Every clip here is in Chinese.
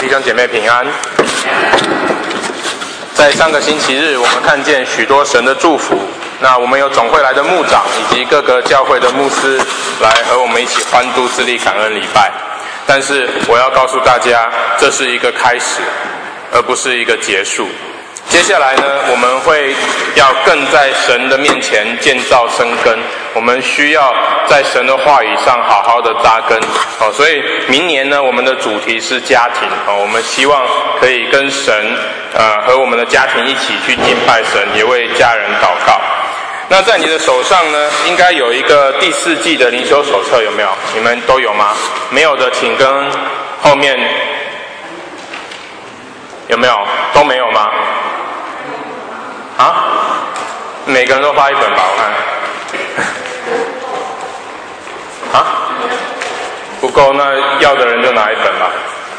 弟兄姐妹平安。在上个星期日，我们看见许多神的祝福。那我们有总会来的牧长以及各个教会的牧师来和我们一起欢度自立感恩礼拜。但是我要告诉大家，这是一个开始，而不是一个结束。接下来呢，我们会要更在神的面前建造生根，我们需要在神的话语上好好的扎根。所以明年呢，我们的主题是家庭。我们希望可以跟神和我们的家庭一起去敬拜神，也为家人祷告。那在你的手上呢，应该有一个第4季的灵修手册，有没有？你们都有吗？没有的，请跟后面有没有？都没有吗？啊？每个人都发一本吧，我看。啊？不够，那要的人就拿一本吧。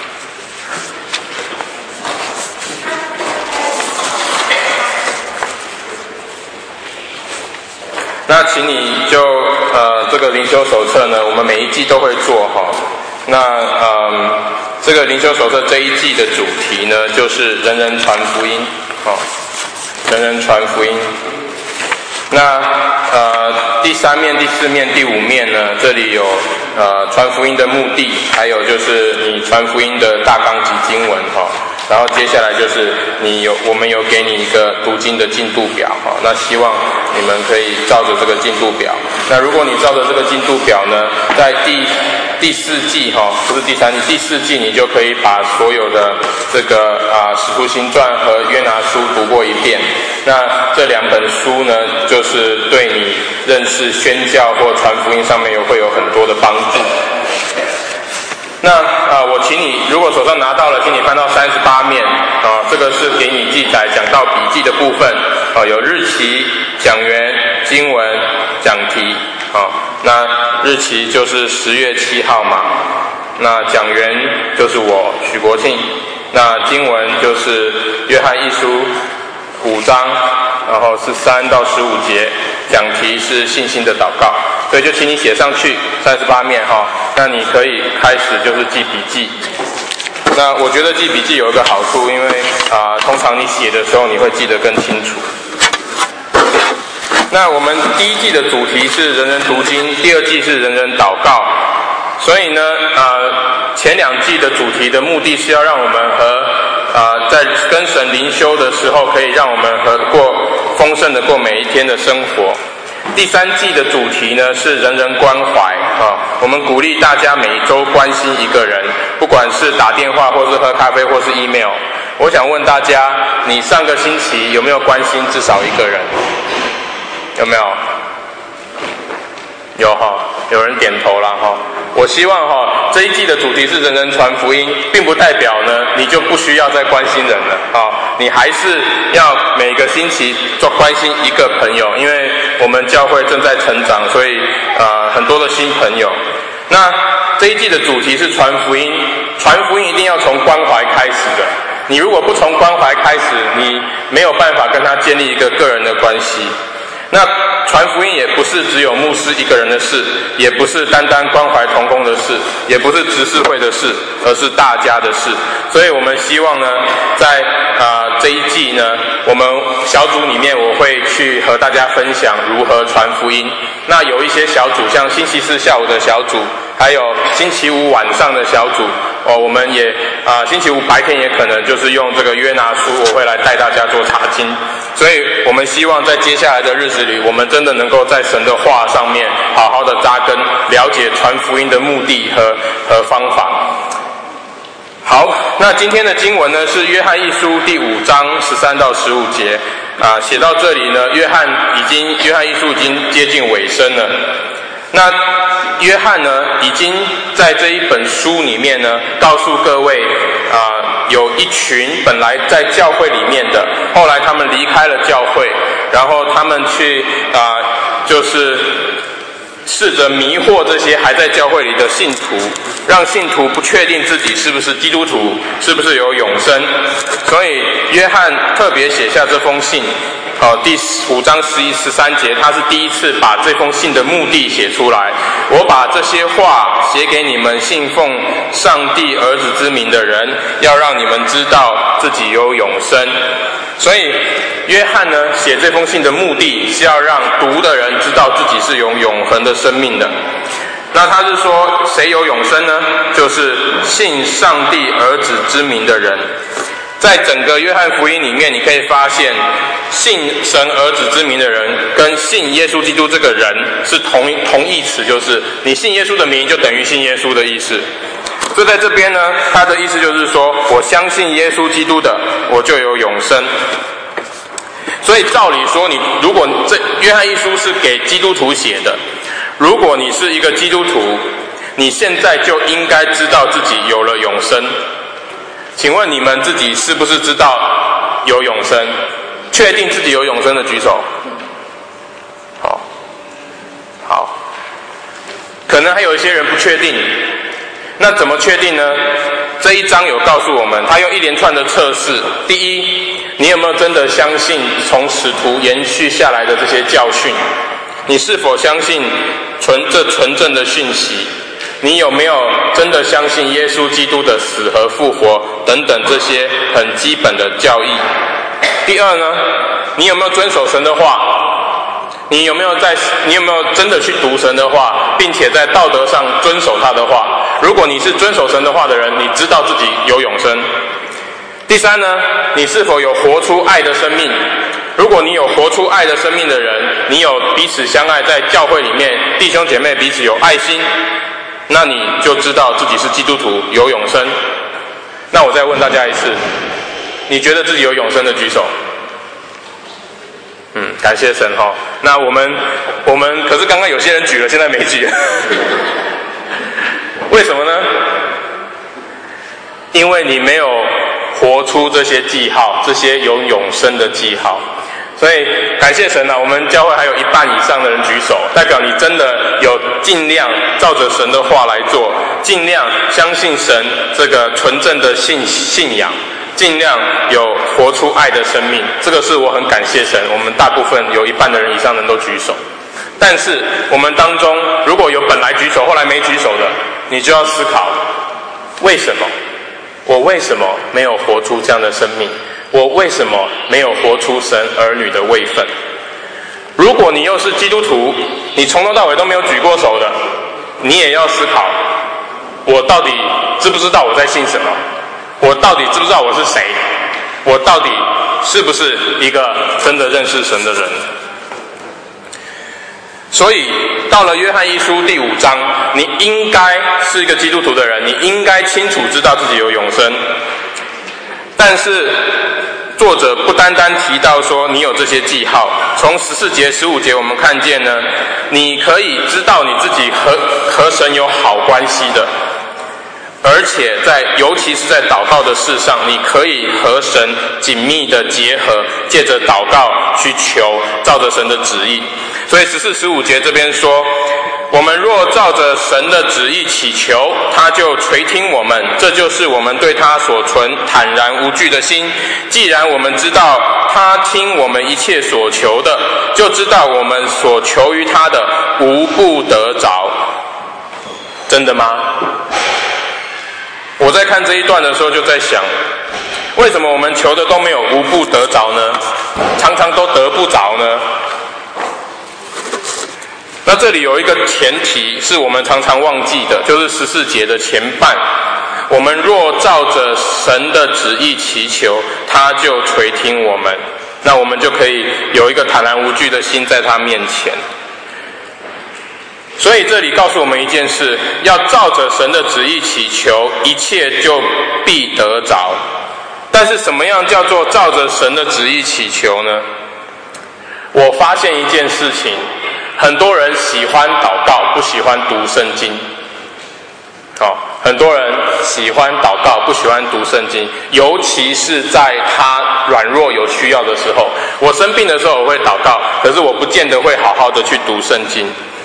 那请你就这个灵修手册呢，我们每一季都会做哈。那这个灵修手册这一季的主题呢，就是人人传福音人人传福音。那第3面、第4面、第5面呢，这里有传福音的目的，还有就是你传福音的大纲及经文哈。然后接下来就是我们有给你一个读经的进度表哈。那希望你们可以照着这个进度表。那如果你照着这个进度表呢，在第4季不是第3季，第4季你就可以把所有的这个使徒行传和约拿书读过一遍。那这2本书呢，就是对你认识宣教或传福音上面会有很多的帮助。那我请你，如果手上拿到了，请你翻到38面这个是给你记载讲道笔记的部分有日期、讲员、经文、讲题那日期就是10月7号嘛，那讲员就是我许国庆，那经文就是约翰一书5章，然后是3到15节，讲题是信心的祷告。所以就请你写上去38面那你可以开始就是记笔记。那我觉得记笔记有一个好处，因为通常你写的时候你会记得更清楚。那我们第1季的主题是人人读经，第2季是人人祷告。所以呢前2季的主题的目的是要让我们在跟神灵修的时候，可以让我们过丰盛的过每一天的生活。第3季的主题呢是人人关怀我们鼓励大家每周关心一个人，不管是打电话或是喝咖啡或是 email。我想问大家，你上个星期有没有关心至少一个人？有没有？有人点头了我希望这一季的主题是人人传福音，并不代表呢你就不需要再关心人了你还是要每个星期做关心一个朋友，因为我们教会正在成长，所以很多的新朋友。那这一季的主题是传福音，传福音一定要从关怀开始的。你如果不从关怀开始，你没有办法跟他建立一个个人的关系。那传福音也不是只有牧师一个人的事，也不是单单关怀同工的事，也不是执事会的事，而是大家的事。所以我们希望呢，在这一季呢，我们小组里面我会去和大家分享如何传福音。那有一些小组，像星期4下午的小组，还有星期5晚上的小组我们也星期5白天也可能就是用这个约拿书，我会来带大家做查经。所以我们希望在接下来的日子里，我们真的能够在神的话上面好好的扎根，了解传福音的目的和方法。好，那今天的经文呢是约翰一书第5章13到15节写到这里呢，约翰一书已经接近尾声了。那约翰呢已经在这一本书里面呢告诉各位有一群本来在教会里面的，后来他们离开了教会，然后他们去就是试着迷惑这些还在教会里的信徒，让信徒不确定自己是不是基督徒，是不是有永生。所以约翰特别写下这封信，第5章11、13节，他是第一次把这封信的目的写出来。我把这些话写给你们信奉上帝儿子之名的人，要让你们知道自己有永生。所以约翰呢写这封信的目的是要让读的人知道自己是有永恒的生命的。那他是说谁有永生呢？就是信上帝儿子之名的人。在整个约翰福音里面，你可以发现信神儿子之名的人跟信耶稣基督这个人是同义词，就是你信耶稣的名就等于信耶稣的意思。所以在这边呢，他的意思就是说，我相信耶稣基督的，我就有永生。所以照理说，如果这约翰一书是给基督徒写的，如果你是一个基督徒，你现在就应该知道自己有了永生。请问你们自己是不是知道有永生？确定自己有永生的举手。好，可能还有一些人不确定。那怎么确定呢？这一章有告诉我们，他用一连串的测试。第一，你有没有真的相信从使徒延续下来的这些教训？你是否相信这纯正的讯息？你有没有真的相信耶稣基督的死和复活等等这些很基本的教义？第二呢，你有没有遵守神的话？你有没有真的去读神的话，并且在道德上遵守他的话？如果你是遵守神的话的人，你知道自己有永生。第三呢，你是否有活出爱的生命？如果你有活出爱的生命的人，你有彼此相爱，在教会里面弟兄姐妹彼此有爱心，那你就知道自己是基督徒，有永生。那我再问大家一次，你觉得自己有永生的举手。感谢神哈。那我们可是刚刚有些人举了，现在没举。为什么呢？因为你没有活出这些记号，这些有永生的记号。所以感谢神啊，我们教会还有一半以上的人举手，代表你真的有尽量照着神的话来做，尽量相信神这个纯正的信仰，尽量有活出爱的生命。这个是我很感谢神，我们大部分有一半的人以上人都举手。但是我们当中如果有本来举手后来没举手的，你就要思考，为什么我为什么没有活出这样的生命？我为什么没有活出神儿女的位分？如果你又是基督徒，你从头到尾都没有举过手的，你也要思考，我到底知不知道我在信什么？我到底知不知道我是谁？我到底是不是一个真的认识神的人？所以到了约翰一书第5章，你应该是一个基督徒的人，你应该清楚知道自己有永生。但是作者不单单提到说你有这些记号，从14节、15节我们看见呢，你可以知道你自己和神有好关系的，而且尤其是在祷告的事上，你可以和神紧密的结合，借着祷告去求，照着神的旨意。所以14、15节这边说，我们若照着神的旨意祈求，他就垂听我们，这就是我们对他所存坦然无惧的心。既然我们知道他听我们一切所求的，就知道我们所求于他的无不得着。真的吗？我在看这一段的时候就在想，为什么我们求的都没有无不得着呢？常常都得不着呢？那这里有一个前提是我们常常忘记的，就是14节的前半，我们若照着神的旨意祈求，他就垂听我们，那我们就可以有一个坦然无惧的心在他面前。所以这里告诉我们一件事，要照着神的旨意祈求，一切就必得着。但是什么样叫做照着神的旨意祈求呢？我发现一件事情，很多人喜欢祷告，不喜欢读圣经。很多人喜欢祷告，不喜欢读圣经，尤其是在他软弱有需要的时候。我生病的时候我会祷告，可是我不见得会好好的去读圣经。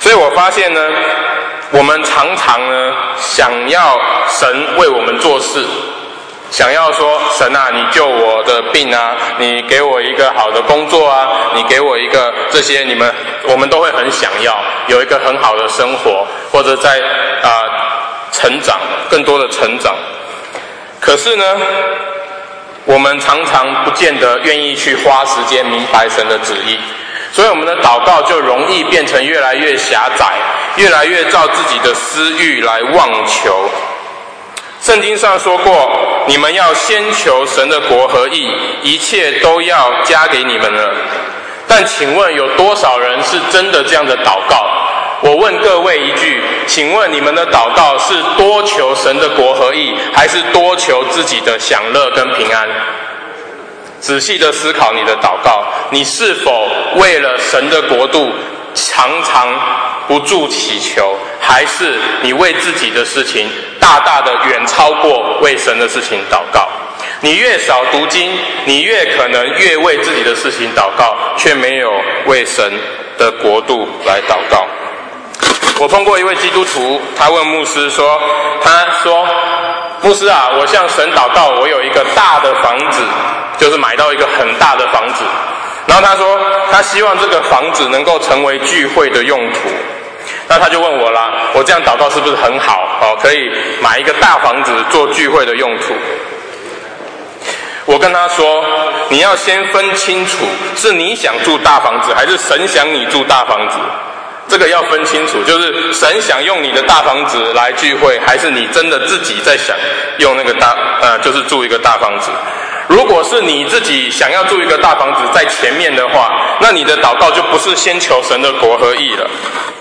所以我发现呢，我们常常呢想要神为我们做事，想要说神啊，你救我的病啊，你给我一个好的工作啊，你给我一个这些，我们都会很想要有一个很好的生活，或者在成长，更多的成长。可是呢，我们常常不见得愿意去花时间明白神的旨意，所以我们的祷告就容易变成越来越狭窄，越来越照自己的私欲来妄求。圣经上说过，你们要先求神的国和义，一切都要加给你们了。但请问有多少人是真的这样的祷告？我问各位一句，请问你们的祷告是多求神的国和义，还是多求自己的享乐跟平安？仔细的思考你的祷告，你是否为了神的国度常常不住祈求，还是你为自己的事情大大的远超过为神的事情祷告？你越少读经，你越可能越为自己的事情祷告，却没有为神的国度来祷告。我碰过一位基督徒，他问牧师说，牧师啊，我向神祷告，我有一个大的房子，就是买到一个很大的房子，然后他说他希望这个房子能够成为聚会的用途。那他就问我啦，我这样祷告是不是很好？可以买一个大房子做聚会的用途。我跟他说，你要先分清楚，是你想住大房子，还是神想你住大房子？这个要分清楚，就是神想用你的大房子来聚会，还是你真的自己在想用那个就是住一个大房子。如果是你自己想要住一个大房子在前面的话，那你的祷告就不是先求神的国和义了。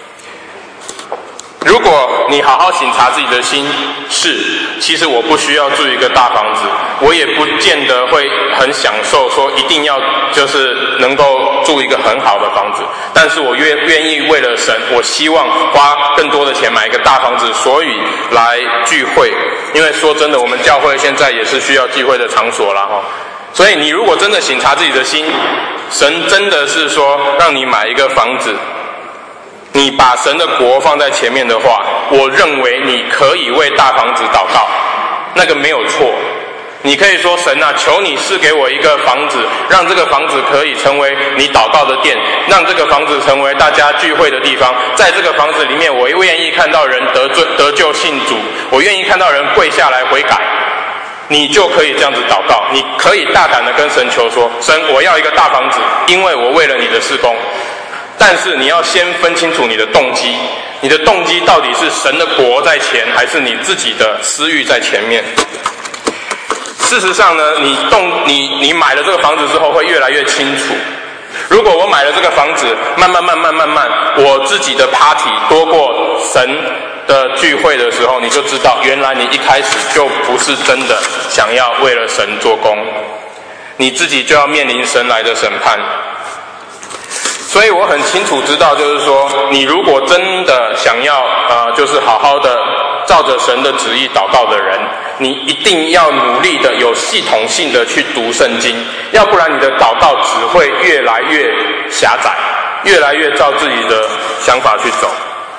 如果你好好省察自己的心，其实我不需要住一个大房子，我也不见得会很享受说一定要就是能够住一个很好的房子，但是我愿意为了神，我希望花更多的钱买一个大房子，所以来聚会。因为说真的，我们教会现在也是需要聚会的场所啦齁。所以你如果真的省察自己的心，神真的是说让你买一个房子，你把神的国放在前面的话，我认为你可以为大房子祷告，那个没有错。你可以说，神啊，求你赐给我一个房子，让这个房子可以成为你祷告的殿，让这个房子成为大家聚会的地方。在这个房子里面，我愿意看到人得救信主，我愿意看到人跪下来悔改。你就可以这样子祷告，你可以大胆的跟神求说，神，我要一个大房子，因为我为了你的事工。但是你要先分清楚你的动机，你的动机到底是神的国在前，还是你自己的私欲在前面？事实上呢，你买了这个房子之后会越来越清楚。如果我买了这个房子，慢慢，我自己的 party 多过神的聚会的时候，你就知道，原来你一开始就不是真的想要为了神做工，你自己就要面临神来的审判。所以我很清楚知道，就是说，你如果真的想要就是好好的照着神的旨意祷告的人，你一定要努力的有系统性的去读圣经，要不然你的祷告只会越来越狭窄，越来越照自己的想法去走。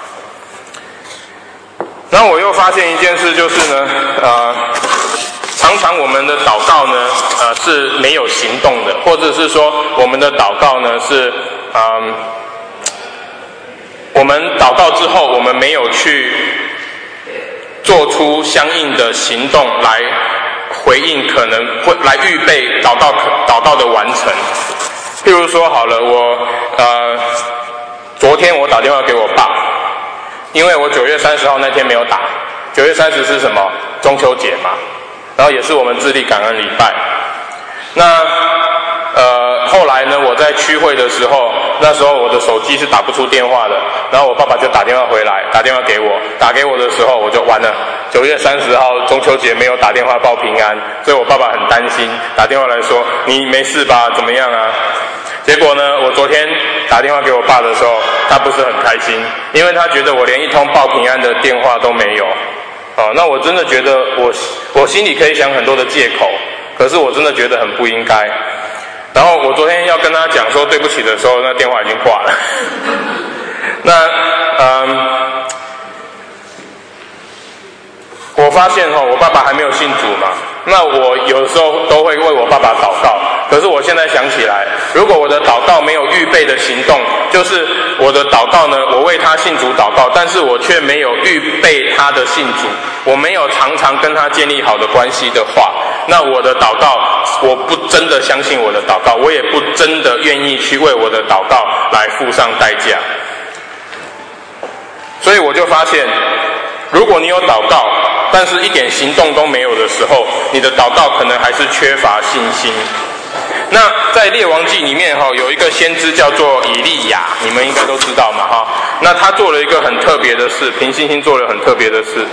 然后我又发现一件事，就是呢，常常我们的祷告呢，是没有行动的，或者是说我们的祷告呢是我们祷告之后，我们没有去做出相应的行动来回应，可能会来预备祷告的完成。譬如说好了，昨天我打电话给我爸，因为我9月30号那天没有打。9月30是什么？中秋节嘛，然后也是我们自立感恩礼拜。那后来呢，我在区会的时候，那时候我的手机是打不出电话的，然后我爸爸就打电话回来，打电话给我，打给我的时候我就完了，9月30号中秋节没有打电话报平安，所以我爸爸很担心，打电话来说，你没事吧？怎么样啊？结果呢，我昨天打电话给我爸的时候，他不是很开心，因为他觉得我连一通报平安的电话都没有。那我真的觉得我心里可以想很多的借口，可是我真的觉得很不应该。然后我昨天要跟他讲说对不起的时候，那电话已经挂了。 那我发现我爸爸还没有信主嘛，那我有时候都会为我爸爸祷告。可是我现在想起来，如果我的祷告没有预备的行动，就是我的祷告呢，我为他信主祷告，但是我却没有预备他的信主，我没有常常跟他建立好的关系的话，那我的祷告，我不真的相信我的祷告，我也不真的愿意去为我的祷告来付上代价。所以我就发现，如果你有祷告，但是一点行动都没有的时候，你的祷告可能还是缺乏信心。那在列王记里面有一个先知叫做以利亚，你们应该都知道嘛那他做了一个很特别的事，凭信心做了很特别的事。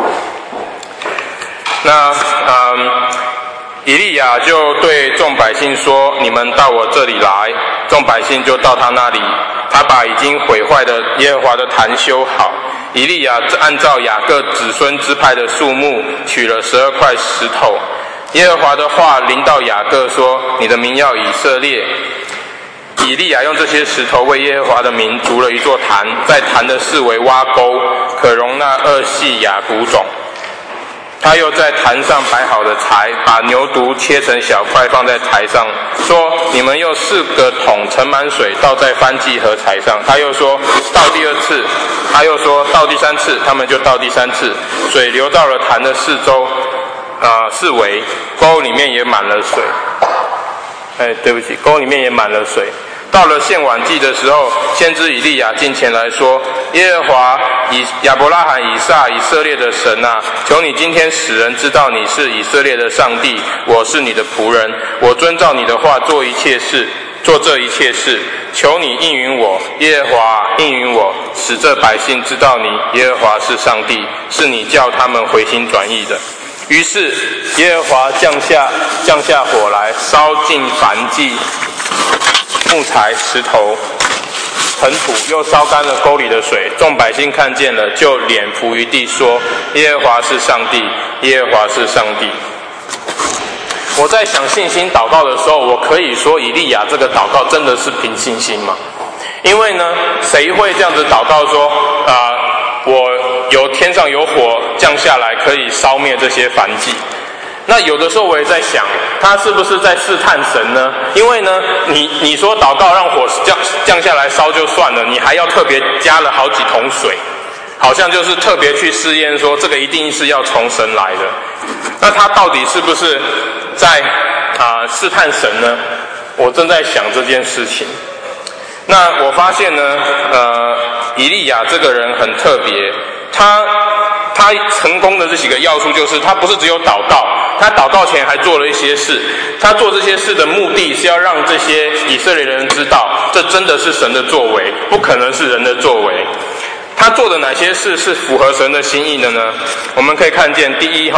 那以利亚就对众百姓说：“你们到我这里来。”众百姓就到他那里，他把已经毁坏的耶和华的坛修好。以利亚按照雅各子孙支派的数目，取了12块石头。耶和华的话临到雅各说：“你的名要以色列。”以利亚用这些石头为耶和华的名筑了一座坛，在坛的四围挖沟，可容纳2细雅谷种。他又在坛上摆好的柴，把牛犊切成小块放在柴上，说：“你们用4个桶盛满水，倒在燔祭和柴上。”他又说：“倒第2次。”他又说：“倒第3次。”他们就倒第3次，水流到了坛的四周，四围，沟里面也满了水。对不起，沟里面也满了水。到了献晚祭的时候，先知以利亚近前来说：“耶和华亚伯拉罕、以撒、以色列的神啊，求你今天使人知道你是以色列的上帝，我是你的仆人，我遵照你的话做这一切事。求你应允我，耶和华应允我，使这百姓知道你耶和华是上帝，是你叫他们回心转意的。”于是耶和华降下火来，烧尽燔祭、木材、石头、尘土，又烧干了沟里的水。众百姓看见了，就脸伏于地，说：“耶和华是上帝，耶和华是上帝。”我在想信心祷告的时候，我可以说以利亚这个祷告真的是凭信心吗？因为呢，谁会这样子祷告说我天上有火降下来，可以烧灭这些燔祭？那有的时候我也在想，他是不是在试探神呢？因为呢，你说祷告让火降下来烧就算了，你还要特别加了好几桶水，好像就是特别去试验说这个一定是要从神来的。那他到底是不是在试探神呢？我正在想这件事情。那我发现呢，以利亚这个人很特别，他成功的这几个要素就是他不是只有祷告，他祷告前还做了一些事。他做这些事的目的是要让这些以色列人知道，这真的是神的作为，不可能是人的作为。他做的哪些事是符合神的心意的呢？我们可以看见，第一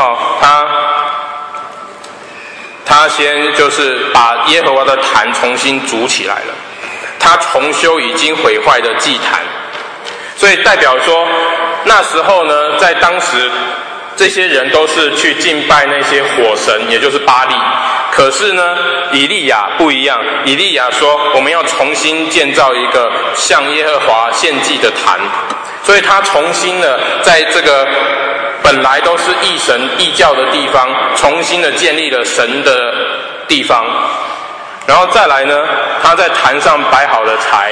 他先就是把耶和华的坛重新筑起来了，他重修已经毁坏的祭坛。所以代表说，那时候呢，在当时这些人都是去敬拜那些火神，也就是巴力。可是呢，以利亚不一样，以利亚说我们要重新建造一个向耶和华献祭的坛。所以他重新的在这个本来都是异神异教的地方，重新的建立了神的地方。然后再来呢，他在坛上摆好了柴，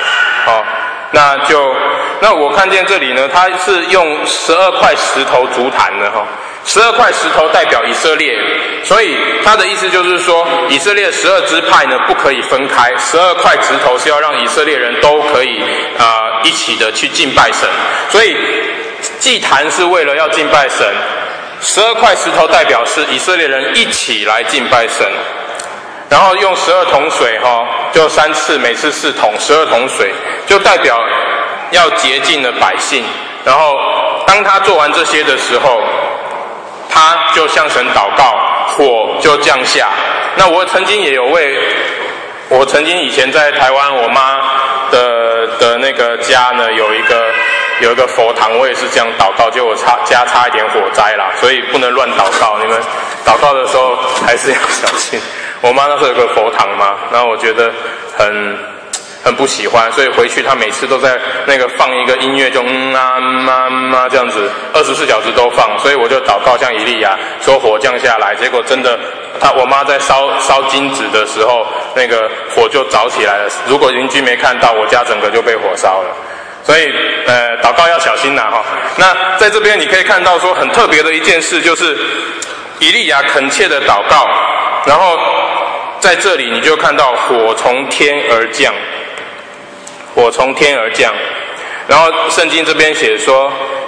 那我看见这里呢，他是用12块石头筑坛的12块石头代表以色列，所以他的意思就是说，以色列12支派呢不可以分开，12块石头是要让以色列人都可以一起的去敬拜神，所以祭坛是为了要敬拜神，12块石头代表是以色列人一起来敬拜神。然后用12桶水就3次，每次4桶，12桶水就代表要洁净了百姓。然后当他做完这些的时候，他就向神祷告，火就降下。那我曾经以前在台湾我妈的那个家呢，有一个佛堂，我也是这样祷告，结果家差一点火灾啦，所以不能乱祷告，你们祷告的时候还是要小心。我妈那时候有个佛堂嘛，然后我觉得很不喜欢，所以回去他每次都在那个放一个音乐，就这样子，24小时都放。所以我就祷告像以利亚，说火降下来。结果真的，我妈在烧金纸的时候，那个火就着起来了。如果邻居没看到，我家整个就被火烧了。所以祷告要小心呐哈。那在这边你可以看到说很特别的一件事，就是以利亚恳切的祷告，然后在这里你就看到火从天而降。火从天而降，然后圣经这边写说，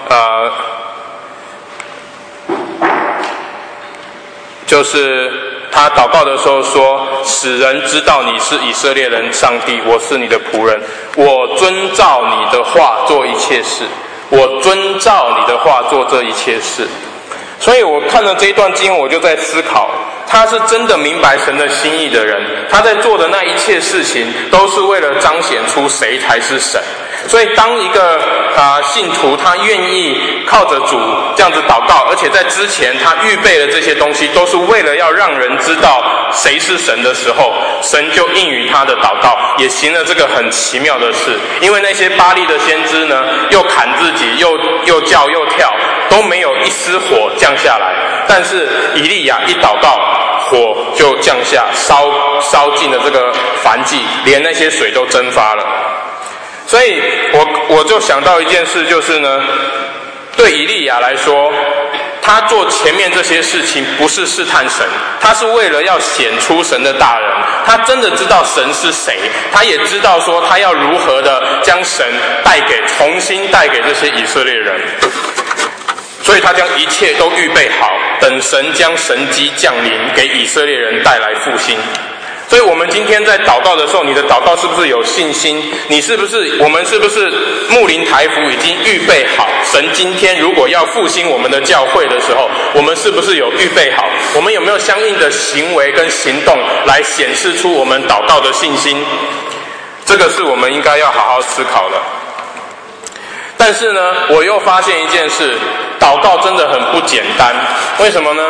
就是他祷告的时候说，使人知道你是以色列人上帝，我是你的仆人，我遵照你的话做一切事，我遵照你的话做这一切事。所以我看了这一段经文，我就在思考，他是真的明白神的心意的人，他在做的那一切事情都是为了彰显出谁才是神。所以当一个信徒他愿意靠着主这样子祷告，而且在之前他预备了这些东西，都是为了要让人知道谁是神的时候，神就应允他的祷告，也行了这个很奇妙的事。因为那些巴力的先知呢，又砍自己，又叫又跳，都没有一丝火降下来，但是以利亚一祷告，火就降下，烧尽了这个燔祭，连那些水都蒸发了。所以我就想到一件事，就是呢，对以利亚来说，他做前面这些事情不是试探神，他是为了要显出神的大人。他真的知道神是谁，他也知道说他要如何的将神重新带给这些以色列人。所以他将一切都预备好，等神将神迹降临，给以色列人带来复兴。所以我们今天在祷告的时候，你的祷告是不是有信心？我们是不是牧灵台福已经预备好？神今天如果要复兴我们的教会的时候，我们是不是有预备好？我们有没有相应的行为跟行动来显示出我们祷告的信心？这个是我们应该要好好思考的。但是呢，我又发现一件事，祷告真的很不简单。为什么呢？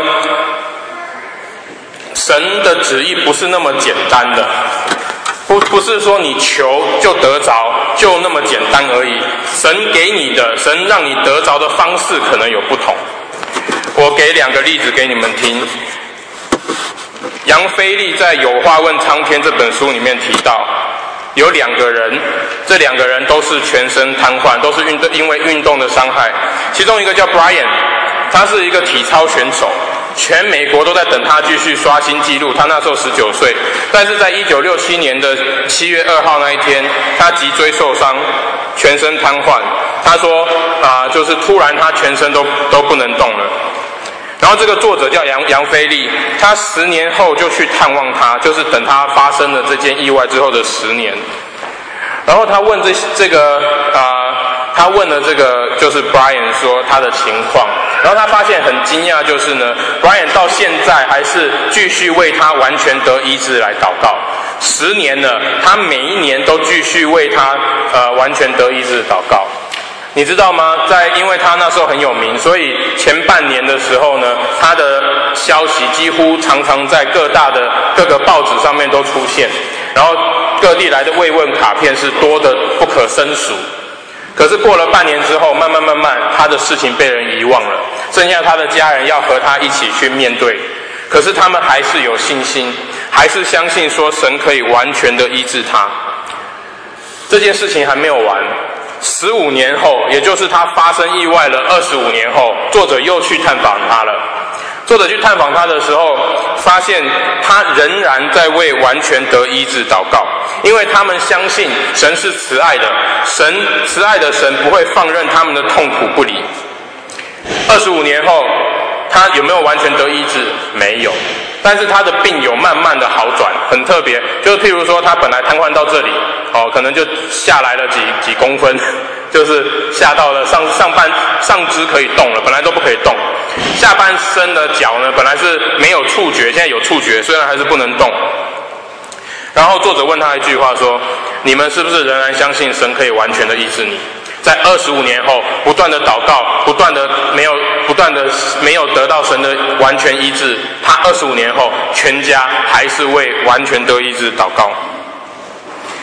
神的旨意不是那么简单的，不是说你求就得着，就那么简单而已。神给你的，神让你得着的方式可能有不同。我给2个例子给你们听。杨飞利在《有话问苍天》这本书里面提到，有2个人，这2个人都是全身瘫痪，都是因为运动的伤害。其中一个叫 Brian， 他是一个体操选手，全美国都在等他继续刷新纪录。他那时候19岁，但是在1967年的7月2号那一天，他脊椎受伤，全身瘫痪。他说就是突然他全身都不能动了。然后这个作者叫杨飞利，他10年后就去探望他，就是等他发生了这件意外之后的10年。然后他问他问了这个就是 Brian 说他的情况，然后他发现很惊讶，就是呢 Brian 到现在还是继续为他完全得医治来祷告。10年了，他每一年都继续为他完全得医治祷告。你知道吗？因为他那时候很有名，所以前半年的时候呢，他的消息几乎常常在各个报纸上面都出现，然后各地来的慰问卡片是多的不可胜数。可是过了半年之后，慢慢他的事情被人遗忘了，剩下他的家人要和他一起去面对。可是他们还是有信心，还是相信说神可以完全的医治他。这件事情还没有完，15年后，也就是他发生意外了25年后，作者又去探访他了。作者去探访他的时候，发现他仍然在为完全得医治祷告，因为他们相信神是慈爱的，慈爱的神不会放任他们的痛苦不理。25年后，他有没有完全得医治？没有，但是他的病有慢慢的好转，很特别。就譬如说，他本来瘫痪到这里，可能就下来了几公分，就是下到了上肢可以动了，本来都不可以动。下半身的脚呢，本来是没有触觉，现在有触觉，虽然还是不能动。然后作者问他一句话说：你们是不是仍然相信神可以完全的医治你？在25年后不断的祷告，不断的没有得到神的完全医治，他25年后全家还是为完全得医治祷告。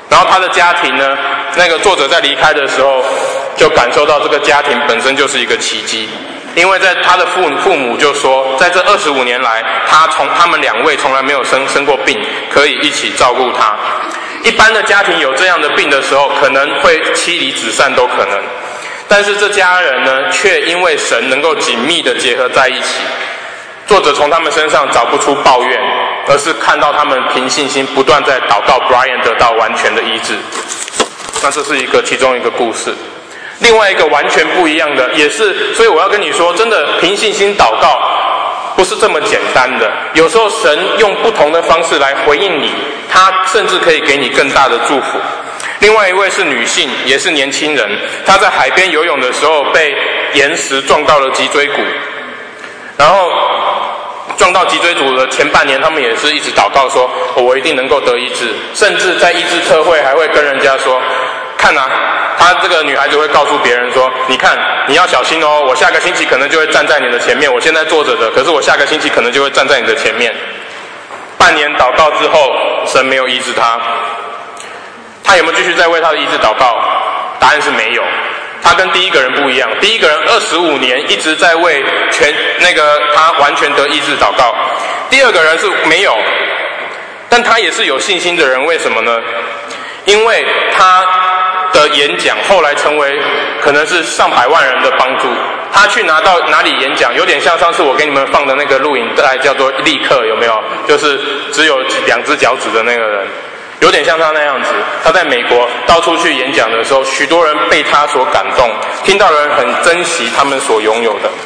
然后他的家庭呢，那个作者在离开的时候，就感受到这个家庭本身就是一个奇迹，因为在他的父母就说，在这25年来，他们2位从来没有生过病，可以一起照顾他。一般的家庭有这样的病的时候，可能会妻离子散都可能，但是这家人呢，却因为神能够紧密的结合在一起。作者从他们身上找不出抱怨，而是看到他们凭信心不断在祷告 Brian 得到完全的医治。那这是其中一个故事。另外一个完全不一样的，也是，所以我要跟你说，真的凭信心祷告不是这么简单的。有时候神用不同的方式来回应你，他甚至可以给你更大的祝福。另外一位是女性，也是年轻人，她在海边游泳的时候被岩石撞到了脊椎骨，然后撞到脊椎骨的前半年，他们也是一直祷告说，我一定能够得医治，甚至在医治特会还会跟人家说，看啊，她这个女孩子会告诉别人说，你看你要小心哦，我下个星期可能就会站在你的前面，我现在坐着的，可是我下个星期可能就会站在你的前面。半年祷告之后，神没有医治她，她有没有继续在为她的医治祷告？答案是没有。他跟第一个人不一样，第一个人25年一直在为他完全得医治祷告，第二个人是没有，但他也是有信心的人。为什么呢？因为他的演讲后来成为可能是上百万人的帮助。他去拿到哪里演讲，有点像上次我给你们放的那个录影带，叫做立刻，有没有？就是只有2只脚趾的那个人。有点像他那样子，他在美国到处去演讲的时候，许多人被他所感动，听到的人很珍惜他们所拥有的。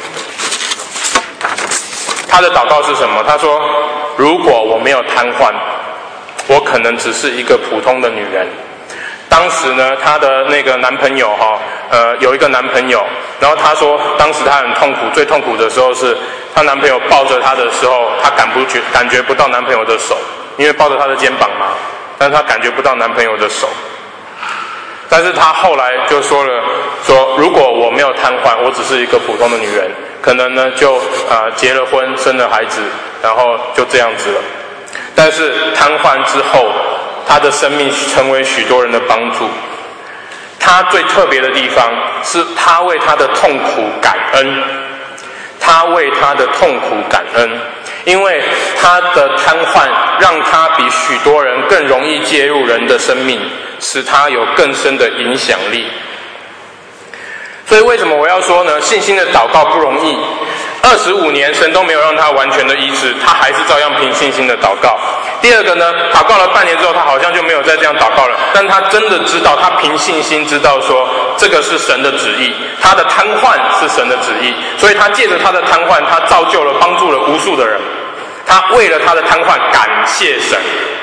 他的祷告是什么？他说，如果我没有瘫痪，我可能只是一个普通的女人。当时呢，她的那个男朋友有一个男朋友，然后她说当时她很痛苦，最痛苦的时候是她男朋友抱着她的时候，她感觉不到男朋友的手，因为抱着她的肩膀嘛，但是她感觉不到男朋友的手。但是她后来就说如果我没有瘫痪，我只是一个普通的女人，可能呢就结了婚，生了孩子，然后就这样子了。但是瘫痪之后，她的生命成为许多人的帮助。她最特别的地方是她为她的痛苦感恩，她为她的痛苦感恩，因为她的瘫痪让她比许多人更容易介入人的生命，使她有更深的影响力。所以为什么我要说呢？信心的祷告不容易。25年神都没有让他完全的医治，他还是照样凭信心的祷告。第二个呢，祷告了半年之后，他好像就没有再这样祷告了，但他真的知道，他凭信心知道说这个是神的旨意，他的瘫痪是神的旨意，所以他借着他的瘫痪，他造就了帮助了无数的人，他为了他的瘫痪感谢神。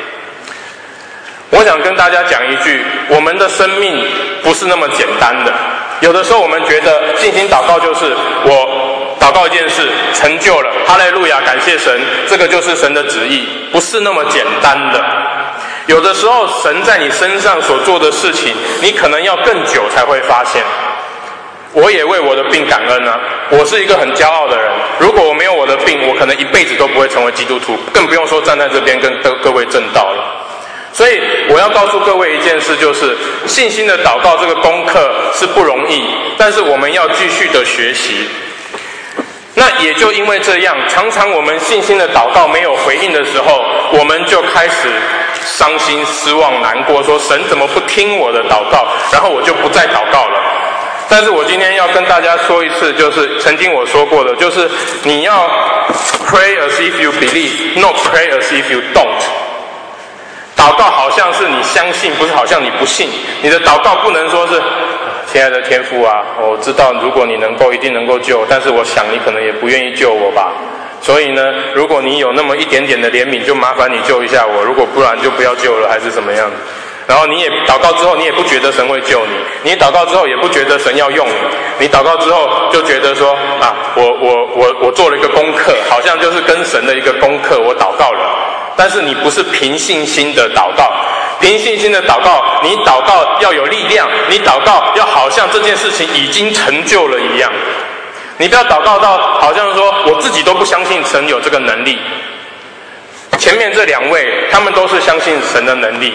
我想跟大家讲一句，我们的生命不是那么简单的。有的时候我们觉得信心祷告就是我祷告一件事成就了，哈利路亚，感谢神，这个就是神的旨意，不是那么简单的。有的时候神在你身上所做的事情，你可能要更久才会发现。我也为我的病感恩啊，我是一个很骄傲的人，如果我没有我的病，我可能一辈子都不会成为基督徒，更不用说站在这边跟各位证道了。所以我要告诉各位一件事，就是信心的祷告这个功课是不容易，但是我们要继续的学习。那也就因为这样，常常我们信心的祷告没有回应的时候，我们就开始伤心失望难过，说神怎么不听我的祷告，然后我就不再祷告了。但是我今天要跟大家说一次，就是曾经我说过的，就是你要 pray as if you believe, not pray as if you don't。祷告好像是你相信，不是好像你不信。你的祷告不能说是亲爱的天父啊，我知道如果你能够一定能够救，但是我想你可能也不愿意救我吧，所以呢，如果你有那么一点点的怜悯，就麻烦你救一下我，如果不然就不要救了，还是怎么样。然后你也祷告之后，你也不觉得神会救你，你祷告之后也不觉得神要用你，你祷告之后就觉得说啊，我做了一个功课，好像就是跟神的一个功课，我祷告了。但是你不是凭信心的祷告，凭信心的祷告，你祷告要有力量，你祷告要好像这件事情已经成就了一样。你不要祷告到好像说我自己都不相信神有这个能力。前面这2位他们都是相信神的能力，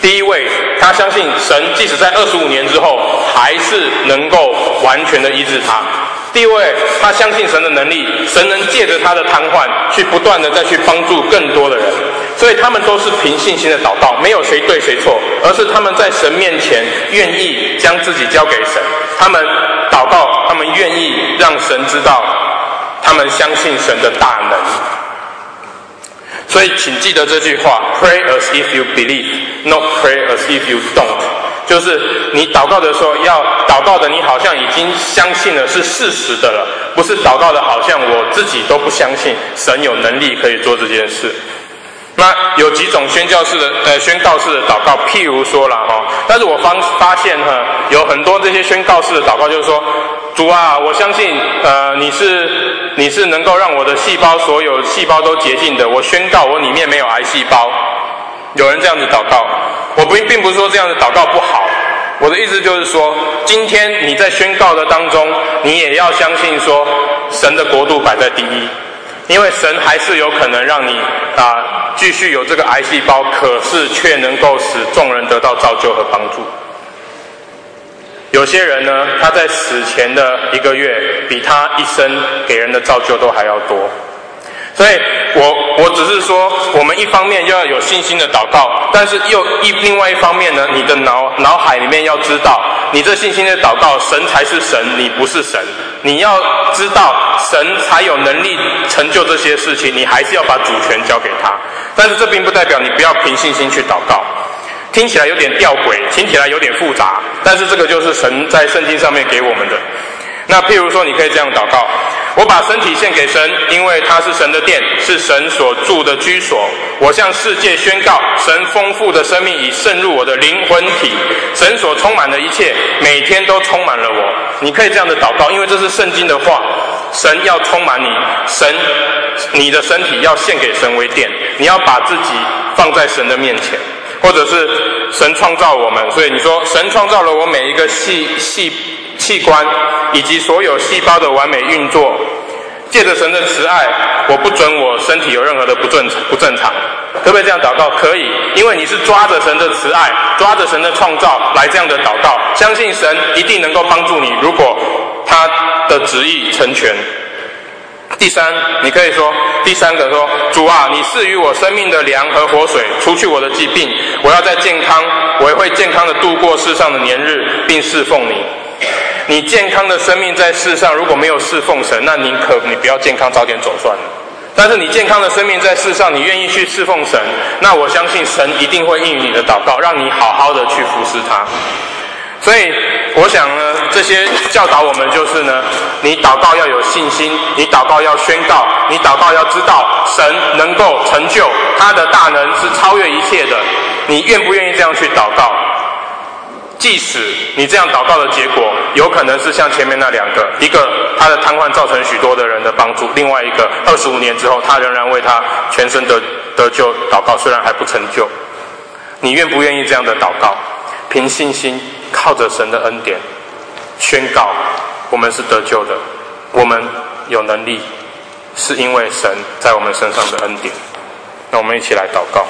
第一位，他相信神即使在25年之后，还是能够完全的医治他。第二位，他相信神的能力，神能借着他的瘫痪，去不断的再去帮助更多的人。所以他们都是凭信心的祷告，没有谁对谁错，而是他们在神面前愿意将自己交给神。他们祷告，他们愿意让神知道，他们相信神的大能。所以请记得这句话 ，Pray as if you believe, not pray as if you don't。就是你祷告的时候，要祷告的你好像已经相信了是事实的了，不是祷告的好像我自己都不相信神有能力可以做这件事。那有几种宣告式的祷告，譬如说啦但是我发现有很多这些宣告式的祷告，就是说，主啊，我相信你是能够让我的细胞所有细胞都洁净的，我宣告我里面没有癌细胞。有人这样子祷告，我并不是说这样子祷告不好，我的意思就是说，今天你在宣告的当中，你也要相信说，神的国度摆在第一，因为神还是有可能让你继续有这个癌细胞，可是却能够使众人得到造就和帮助。有些人呢，他在死前的1个月，比他一生给人的造就都还要多。所以我只是说，我们一方面要有信心的祷告，但是另外一方面呢，你的脑海里面要知道，你这信心的祷告，神才是神，你不是神。你要知道，神才有能力成就这些事情，你还是要把主权交给他。但是这并不代表你不要凭信心去祷告。听起来有点吊诡，听起来有点复杂，但是这个就是神在圣经上面给我们的。那譬如说，你可以这样祷告：我把身体献给神，因为它是神的殿，是神所住的居所。我向世界宣告，神丰富的生命已渗入我的灵魂体，神所充满的一切，每天都充满了我。你可以这样的祷告，因为这是圣经的话，神要充满你，你的身体要献给神为殿，你要把自己放在神的面前。或者是神创造我们，所以你说神创造了我每一个器官以及所有细胞的完美运作，借着神的慈爱，我不准我身体有任何的不正常。可不可以这样祷告？可以，因为你是抓着神的慈爱，抓着神的创造来这样的祷告，相信神一定能够帮助你，如果他的旨意成全。你可以说第三个说，主啊，你赐予我生命的粮和活水，除去我的疾病，我要在健康，我也会健康的度过世上的年日，并侍奉你。你健康的生命在世上如果没有侍奉神，那你不要健康，早点走算了。但是你健康的生命在世上，你愿意去侍奉神，那我相信神一定会应允你的祷告，让你好好的去服侍他。所以我想呢，这些教导我们就是呢，你祷告要有信心，你祷告要宣告，你祷告要知道神能够成就，他的大能是超越一切的。你愿不愿意这样去祷告？即使你这样祷告的结果有可能是像前面那两个，一个他的瘫痪造成许多的人的帮助，另外一个25年之后他仍然为他全身得救祷告，虽然还不成就。你愿不愿意这样的祷告？凭信心靠着神的恩典宣告，我们是得救的，我们有能力，是因为神在我们身上的恩典。那我们一起来祷告。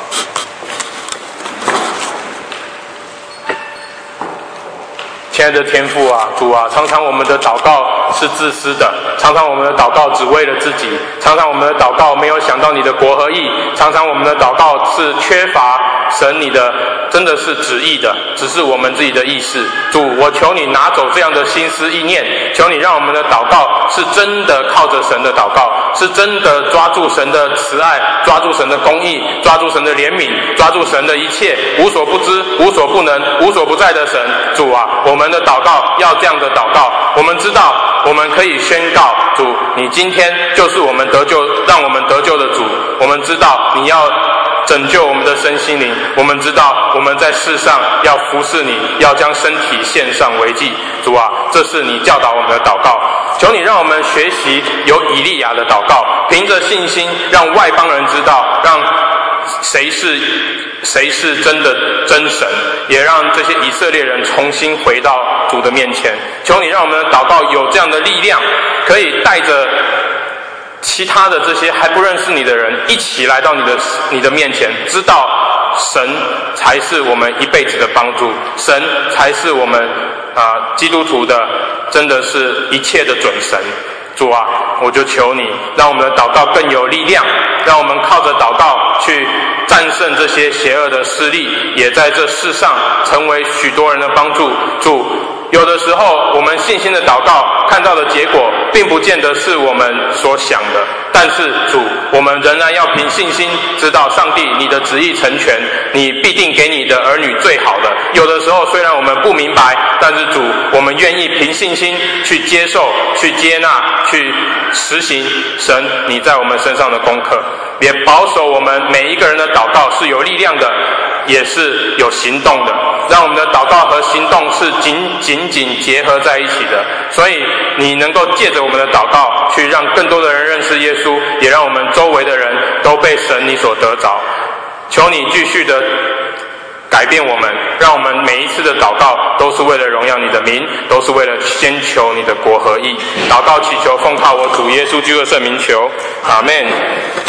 亲爱的天父啊，主啊，常常我们的祷告是自私的，常常我们的祷告只为了自己，常常我们的祷告没有想到你的国和义，常常我们的祷告是缺乏神你的真的是旨意的，只是我们自己的意识。主，我求你拿走这样的心思意念，求你让我们的祷告是真的靠着神的祷告，是真的抓住神的慈爱，抓住神的公义，抓住神的怜悯，抓住神的一切无所不知、无所不能、无所不在的神。主啊，我们的祷告要这样的祷告，我们知道我们可以宣告，主，你今天就是我们得救，让我们得救的主。我们知道你要拯救我们的身心灵，我们知道我们在世上要服侍你，要将身体献上为祭。主啊，这是你教导我们的祷告，求你让我们学习有以利亚的祷告，凭着信心让外邦人知道，让谁是真的真神，也让这些以色列人重新回到主的面前。求你让我们的祷告有这样的力量，可以带着其他的这些还不认识你的人一起来到你的面前，知道神才是我们一辈子的帮助，神才是我们基督徒的真的是一切的准神。主啊，我就求你让我们的祷告更有力量，让我们靠着祷告去战胜这些邪恶的势力，也在这世上成为许多人的帮助。主，有的时候我们信心的祷告看到的结果并不见得是我们所想的，但是主，我们仍然要凭信心知道上帝你的旨意成全，你必定给你的儿女最好的。有的时候虽然我们不明白，但是主，我们愿意凭信心去接受，去接纳，去实行神你在我们身上的功课，也保守我们每一个人的祷告是有力量的，也是有行动的，让我们的祷告和行动是紧紧结合在一起的。所以你能够借着我们的祷告去让更多的人认识耶稣，也让我们周围的人都被神你所得着。求你继续的改变我们，让我们每一次的祷告都是为了荣耀你的名，都是为了先求你的国和义。祷告祈求奉靠我主耶稣基督的圣名求，阿们。